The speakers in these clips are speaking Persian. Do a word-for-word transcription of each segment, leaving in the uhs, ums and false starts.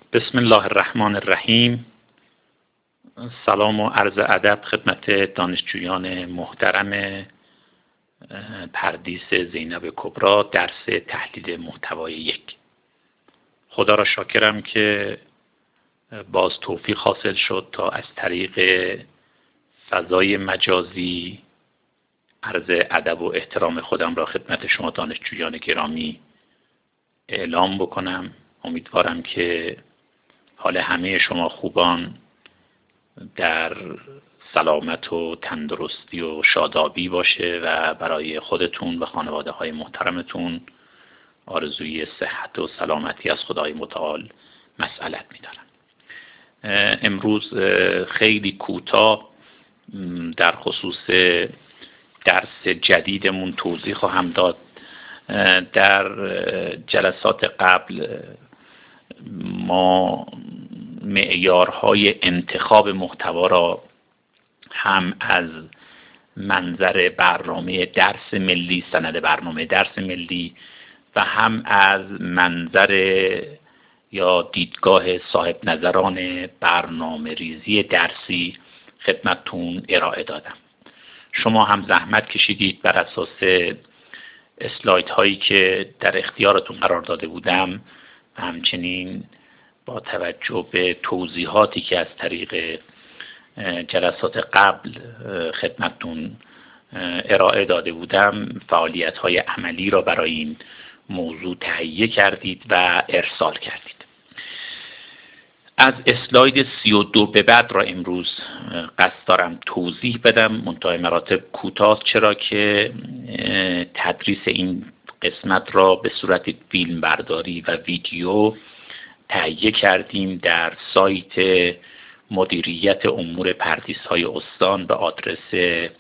بسم الله الرحمن الرحیم. سلام و عرض ادب خدمت دانشجویان محترم پردیس زینب کبری، درس تحلیل محتوای یک. خدا را شاکرم که باز توفیق حاصل شد تا از طریق فضای مجازی عرض ادب و احترام خودم را خدمت شما دانشجویان گرامی اعلام بکنم. امیدوارم که حال همه شما خوبان در سلامت و تندرستی و شادابی باشه و برای خودتون و خانواده های محترمتون آرزوی صحت و سلامتی از خدای متعال مسئلت می‌دارم. امروز خیلی کوتاه در خصوص درس جدیدمون توضیح خواهم داد. در جلسات قبل ما معیارهای انتخاب محتوا را هم از منظر برنامه درس ملی، سند برنامه درس ملی و هم از منظر یا دیدگاه صاحب نظران برنامه ریزی درسی خدمتتون ارائه دادم. شما هم زحمت کشیدید بر اساس اسلاید هایی که در اختیارتون قرار داده بودم و همچنین با توجه به توضیحاتی که از طریق جلسات قبل خدمتتون ارائه داده بودم فعالیت های عملی را برای این موضوع تهیه کردید و ارسال کردید. از اسلاید سی و دو به بعد را امروز قصد دارم توضیح بدم، منتهای مراتب کوتاه، چرا که تدریس این قسمت را به صورت فیلم برداری و ویدیو تهیه کردیم در سایت مدیریت امور پردیس های استان به آدرس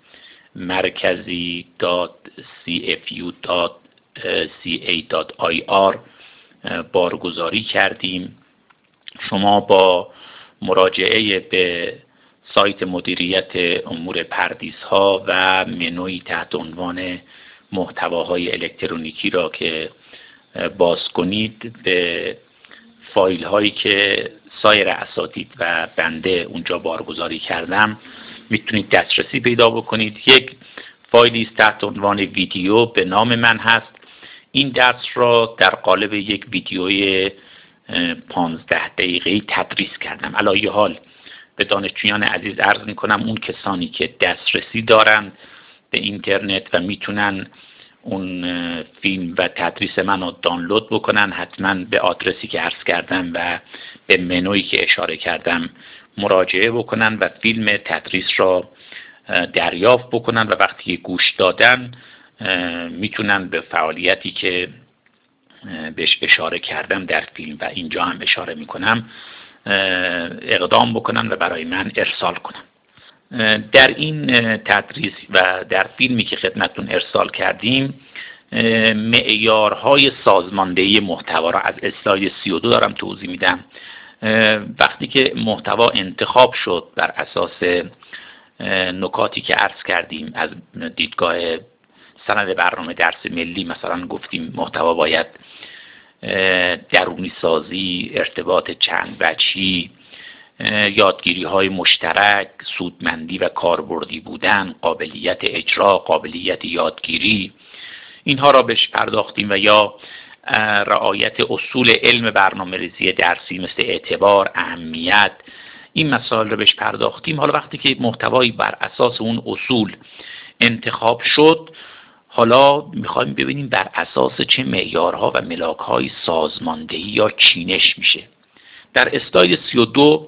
مرکزی دات سی اف یو دات سی ای دات آی آر بارگذاری کردیم. شما با مراجعه به سایت مدیریت امور پردیس ها و منوی تحت عنوان محتواهای الکترونیکی را که باز کنید به فایل هایی که سایر اساتید و بنده اونجا بارگذاری کردم میتونید دسترسی پیدا بکنید. یک فایلی تحت عنوان ویدیو به نام من هست. این درس را در قالب یک ویدیوی پانزده دقیقه‌ای تدریس کردم. علی حال به دانشجویان عزیز عرض میکنم اون کسانی که دسترسی دارند به اینترنت و میتونن اون فیلم و تدریس من رو دانلود بکنن، حتما به آدرسی که عرض کردم و به منویی که اشاره کردم مراجعه بکنن و فیلم تدریس را دریافت بکنن و وقتی گوش دادن میتونن به فعالیتی که بهش اشاره کردم در فیلم و اینجا هم اشاره میکنم اقدام بکنن و برای من ارسال کنن. در این تدریس و در فیلمی که خدمتتون ارسال کردیم معیارهای سازماندهی محتوا را از اسلاید سی و دو دارم توضیح میدم. وقتی که محتوا انتخاب شد بر اساس نکاتی که عرض کردیم از دیدگاه سند برنامه درس ملی، مثلا گفتیم محتوا باید درونی سازی، ارتباط چند وجهی، یادگیری های مشترک، سودمندی و کاربردی بودن، قابلیت اجرا، قابلیت یادگیری، اینها را بهش پرداختیم و یا رعایت اصول علم برنامه ریزی درسی مثل اعتبار، اهمیت، این مسائل را بهش پرداختیم. حالا وقتی که محتوایی بر اساس اون اصول انتخاب شد، حالا میخوایم ببینیم بر اساس چه معیارها و ملاکهای سازماندهی یا چینش میشه. در اسلاید سی و دو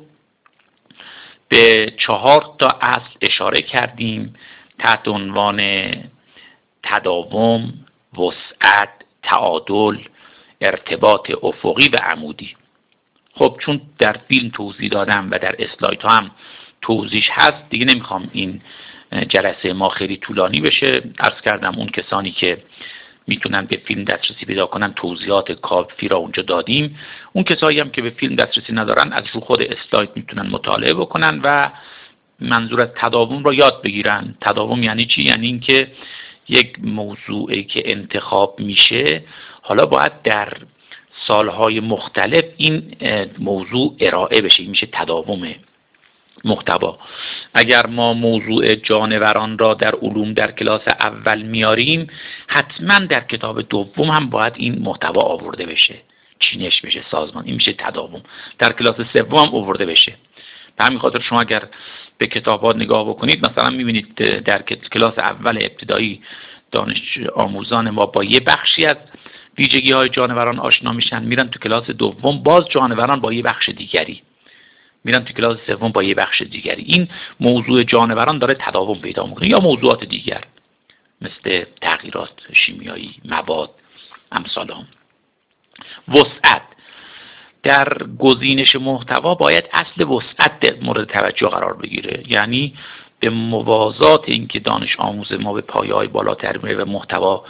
به چهار تا اصل اشاره کردیم تحت عنوان تداوم، وسعت، تعادل، ارتباط افقی و عمودی. خب چون در فیلم توضیح دادم و در اسلاید ها هم توضیح هست، دیگه نمیخوام این جلسه ما خیلی طولانی بشه. عرض کردم اون کسانی که میتونن به فیلم دسترسی پیدا کنن توضیحات کافی را اونجا دادیم. اون کسایی هم که به فیلم دسترسی ندارن از رو خود اسلاید میتونن مطالعه بکنن و منظور از تداوم را یاد بگیرن. تداوم یعنی چی؟ یعنی اینکه یک موضوعی که انتخاب میشه حالا باید در سالهای مختلف این موضوع ارائه بشه. این میشه تداوم محتوا. اگر ما موضوع جانوران را در علوم در کلاس اول میاریم، حتما در کتاب دوم هم باید این محتوا آورده بشه، چینش بشه، سازمان. این میشه تداوم. در کلاس سوم هم آورده بشه. به همین خاطر شما اگر به کتابات نگاه بکنید، مثلا میبینید در کلاس اول ابتدایی دانش آموزان ما با یه بخشی از ویژگی های جانوران آشنا میشن، میرن تو کلاس دوم باز جانوران با یه بخش دیگری، میرن تو کلاس سوم با یه بخش دیگری. این موضوع جانوران داره تداوم پیدا میکنه، یا موضوعات دیگر مثل تغییرات شیمیایی، مواد، امثال هم. وسعت در گزینش محتوا باید اصل وسعت مورد توجه قرار بگیره. یعنی به موازات اینکه دانش آموز ما به پایه‌های بالاتر میره و محتوا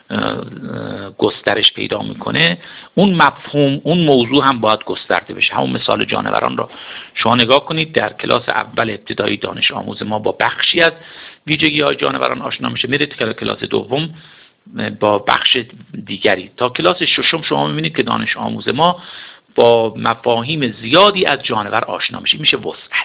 گسترش پیدا میکنه، اون مفهوم، اون موضوع هم باید گسترده بشه. همون مثال جانوران را شما نگاه کنید، در کلاس اول ابتدایی دانش آموز ما با بخشی از ویژگی های جانوران آشنا میشه، میره تا کلاس دوم با بخش دیگری. تا کلاس ششم شما میبینید که دانش آموز ما با مفاهیم زیادی از جانور آشنا میشه. میشه وسعت.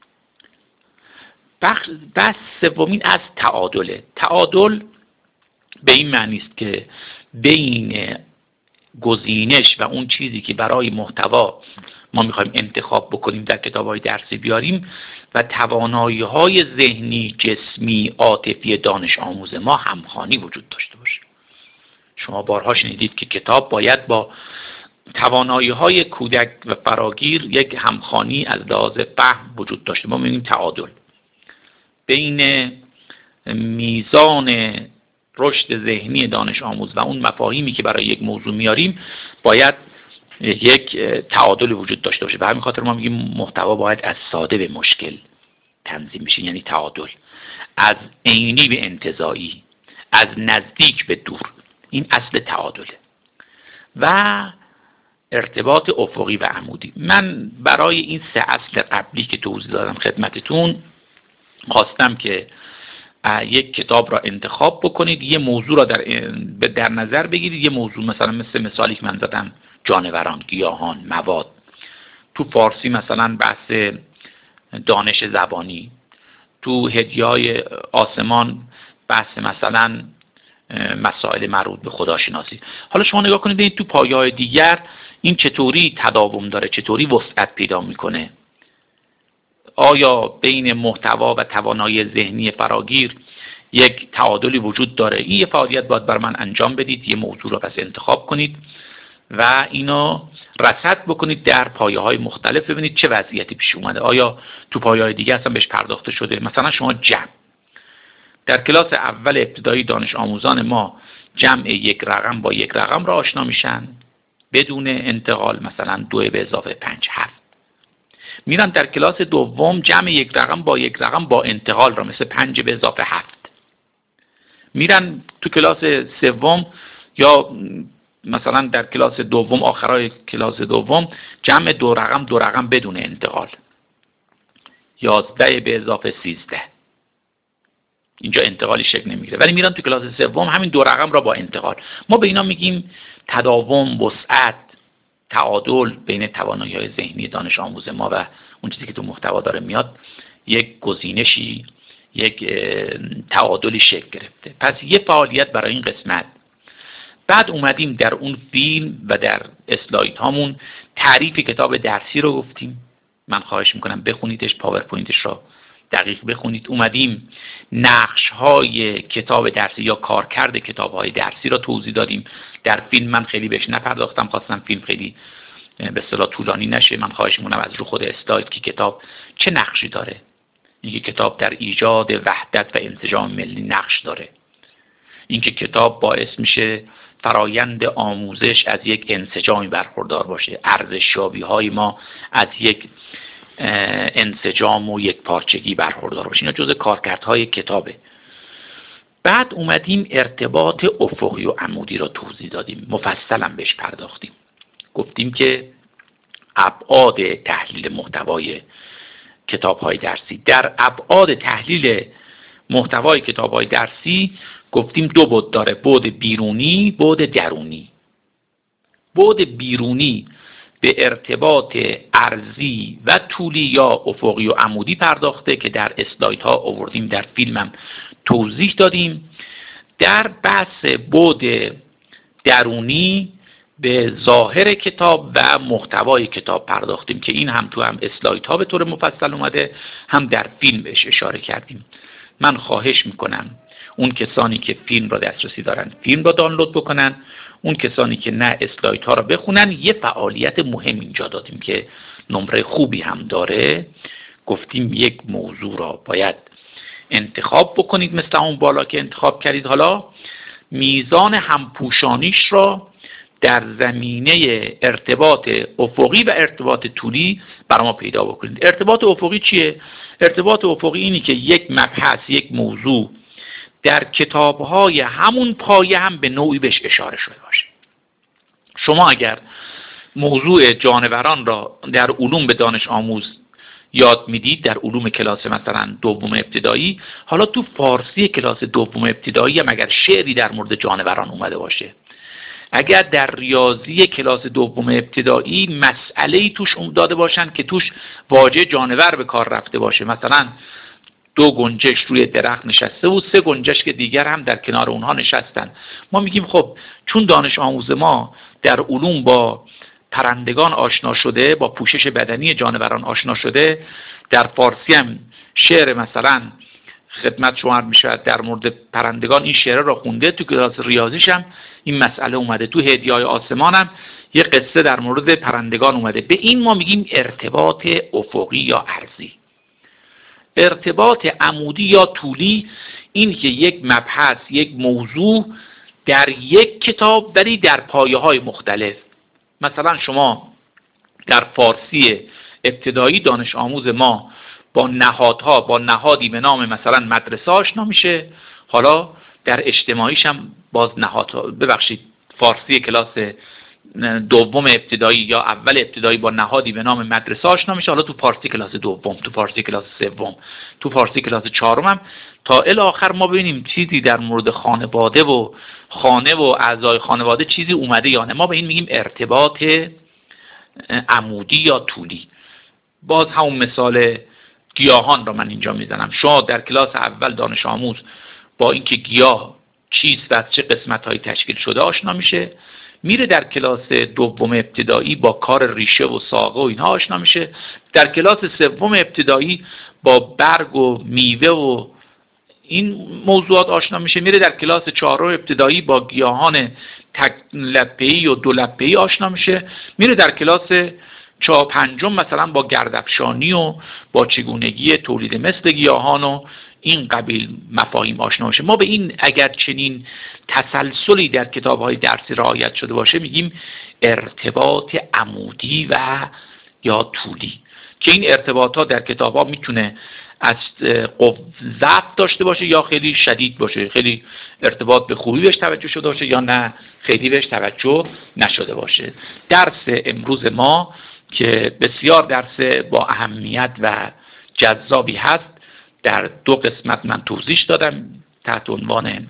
بخش بس سومین از تعادله. تعادل به این معنی است که بین گزینش و اون چیزی که برای محتوا ما میخوایم انتخاب بکنیم در کتاب‌های درسی بیاریم و توانایی‌های ذهنی، جسمی، عاطفی دانش آموز ما همخوانی وجود داشته باشه. شما بارها شنیدید که کتاب باید با توانایی‌های کودک و فراگیر یک همخوانی از لحاظ فهم وجود داشته. ما می‌بینیم تعادل بین میزان رشد ذهنی دانش آموز و اون مفاهیمی که برای یک موضوع میاریم باید یک تعادل وجود داشته باشه. به همین خاطر ما میگیم محتوا باید از ساده به مشکل تنظیم بشه، یعنی تعادل، از عینی به انتزاعی، از نزدیک به دور. این اصل تعادله. و ارتباط افقی و عمودی. من برای این سه اصل قبلی که توضیح دادم خدمتتون خواستم که یک کتاب را انتخاب بکنید، یه موضوع را در, در نظر بگیرید. یه موضوع مثلا مثل مثالی که من زدم، جانوران، گیاهان، مواد. تو فارسی مثلا بحث دانش زبانی، تو هدیه‌های آسمان بحث مثلا مسائل مربوط به خداشناسی. حالا شما نگاه کنید این تو پایه‌های دیگر این چطوری تداوم داره، چطوری وسعت پیدا میکنه. آیا بین محتوا و توانایی ذهنی فراگیر یک تعادلی وجود داره؟ این یه فعالیت باید بر من انجام بدید، یه موضوع را پس انتخاب کنید و اینو رصد بکنید در پایه‌های مختلف، ببینید چه وضعیتی پیش اومده. آیا تو پایه‌های دیگه اصلا بهش پرداخته شده؟ مثلا شما جمع در کلاس اول ابتدایی دانش آموزان ما جمع یک رقم با یک رقم را آشنا میشن بدون انتقال، مثلا دو به اضافه پنج، هفت. میرن در کلاس دوم جمع یک رقم با یک رقم با انتقال را، مثل پنج به اضافه هفت. میرن تو کلاس سوم یا مثلا در کلاس دوم، آخرای کلاس دوم، جمع دو رقم دو رقم بدون انتقال، یازده به اضافه سیزده. اینجا انتقالی شکل نمیگیره، ولی میرن تو کلاس سوم همین دو رقم را با انتقال. ما به اینا میگیم تداوم، وسعت، تعادل بین توانایی‌های ذهنی دانش آموز ما و اون چیزی که تو محتوا داره میاد. یک گزینشی، یک تعادلی شکل گرفته. پس یه فعالیت برای این قسمت. بعد اومدیم در اون فیلم و در اسلاید هامون تعریف کتاب درسی رو گفتیم. من خواهش میکنم بخونیدش، پاورپوینتش رو دقیق بخونید. اومدیم نقش های کتاب درسی یا کارکرد کتاب های درسی را توضیح دادیم. در فیلم من خیلی بهش نپرداختم، خواستم فیلم خیلی به اصطلاح طولانی نشه. من خواهش میکنم از رو خود اسلاید که کتاب چه نقشی داره. اینکه کتاب در ایجاد وحدت و انسجام ملی نقش داره. اینکه کتاب باعث میشه فرایند آموزش از یک انسجامی برخوردار باشه، ارزشیابی های ما از یک انسجام و یک پارچگی برخوردار باشه. اینا جزء کارکردهای کتابه. بعد اومدیم ارتباط افقی و عمودی را توضیح دادیم، مفصلا بهش پرداختیم. گفتیم که ابعاد تحلیل محتوای کتاب‌های درسی، در ابعاد تحلیل محتوای کتاب‌های درسی گفتیم دو بعد داره، بعد بیرونی، بعد درونی. بعد بیرونی به ارتباط عرضی و طولی یا افقی و عمودی پرداخته که در اسلاید ها آوردیم، در فیلمم توضیح دادیم. در بحث بعد درونی به ظاهر کتاب و محتوای کتاب پرداختیم که این هم تو هم اسلاید ها به طور مفصل اومده، هم در فیلم بهش اشاره کردیم. من خواهش میکنم اون کسانی که فیلم را دسترسی دارن فیلم را دانلود بکنن، اون کسانی که نه اسلاید ها را بخونن. یه فعالیت مهم اینجا دادیم که نمره خوبی هم داره. گفتیم یک موضوع را باید انتخاب بکنید مثل اون بالا که انتخاب کردید. حالا میزان همپوشانیش را در زمینه ارتباط افقی و ارتباط طولی برای ما پیدا بکنید. ارتباط افقی چیه؟ ارتباط افقی اینی که یک مبحث، یک موضوع در کتاب‌های همون پایه هم به نوعی بهش اشاره شده باشه. شما اگر موضوع جانوران را در علوم به دانش آموز یاد میدید، در علوم کلاس مثلا دوم ابتدایی، حالا تو فارسی کلاس دوم ابتدایی هم اگر شعری در مورد جانوران اومده باشه، اگر در ریاضی کلاس دوم ابتدایی مسئله‌ای توش داده باشن که توش واژه جانور به کار رفته باشه، مثلا دو گنجش روی درخت نشسته و سه گنجش که دیگر هم در کنار اونها نشستن، ما میگیم خب چون دانش آموز ما در علوم با پرندگان آشنا شده، با پوشش بدنی جانوران آشنا شده، در فارسی هم شعر مثلا خدمت شما عرض می‌شود در مورد پرندگان این شعر را خونده، تو کلاس ریاضیش هم این مسئله اومده، تو هدیه‌های آسمان هم یه قصه در مورد پرندگان اومده. به این ما میگیم ارتباط افقی یا عرضی. ارتباط عمودی یا طولی این که یک مبحث، یک موضوع در یک کتاب ولی در پایه‌های مختلف. مثلا شما در فارسی ابتدایی دانش آموز ما با نهادها، با نهادی به نام مثلا مدرسه آشنا میشه، حالا در اجتماعیش هم باز نهادها، ببخشید فارسی کلاس دوم ابتدایی یا اول ابتدایی با نهادی به نام مدرسه آشنا میشه، حالا تو فارسی کلاس دوم، تو فارسی کلاس سوم، تو فارسی کلاس چهارم هم تا الی آخر ما ببینیم چیزی در مورد خانواده و خانه و اعضای خانواده چیزی اومده یا نه. ما به این میگیم ارتباط عمودی یا طولی. باز همون مثال گیاهان را من اینجا میزنم. شما در کلاس اول دانش آموز با اینکه گیاه چیست و از چه قسمت‌هایی تشکیل شده آشنا میشه، میره در کلاس دوم ابتدایی با کار ریشه و ساقه و اینها آشنا میشه، در کلاس سوم ابتدایی با برگ و میوه و این موضوعات آشنا میشه، میره در کلاس چهارم ابتدایی با گیاهان تک لپه‌ای و دو لپه‌ای آشنا میشه، میره در کلاس چهار پنجم مثلا با گردافشانی و با چگونگی تولید مثل گیاهان و این قبیل مفاهیم آشنا میشه. ما به این اگر چنین تسلسلی در کتاب‌های درسی رعایت شده باشه میگیم ارتباط عمودی و یا طولی، که این ارتباطات در کتاب‌ها میتونه از ضعف داشته باشه یا خیلی شدید باشه، خیلی ارتباط به خوبی بهش توجه شده باشه یا نه خیلی بهش توجه نشده باشه. درس امروز ما که بسیار درس با اهمیت و جذابی هست، در دو قسمت من توضیح دادم تحت عنوان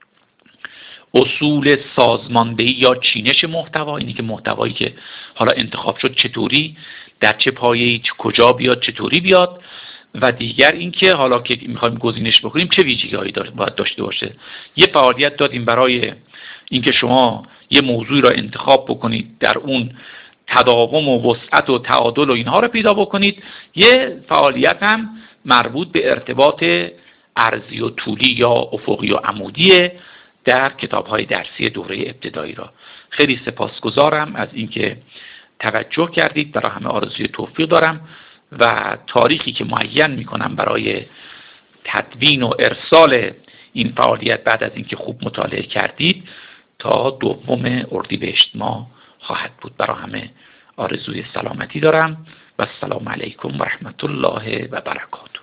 اصول سازماندهی یا چینش محتوا، اینی که محتوایی که حالا انتخاب شد چطوری، در چه پایه‌ای، کجا بیاد، چطوری بیاد، و دیگر اینکه حالا که میخوایم گزینش بکنیم چه ویژگی‌هایی باید داشته باشه. یه فعالیت دادیم برای اینکه شما یه موضوعی را انتخاب بکنید، در اون تداوم و وسعت و تعادل و اینها رو پیدا بکنید. یه فعالیت هم مربوط به ارتباط عرضی و طولی یا افقی و عمودی در کتاب‌های درسی دوره ابتدایی را. خیلی سپاسگزارم از اینکه توجه کردید. برای همه آرزوی توفیق دارم و تاریخی که معین میکنم برای تدوین و ارسال این فعالیت بعد از اینکه خوب مطالعه کردید تا دوم اردیبهشت ماه خواهد بود. برای همه آرزوی سلامتی دارم و السلام علیکم و رحمت الله و برکاته.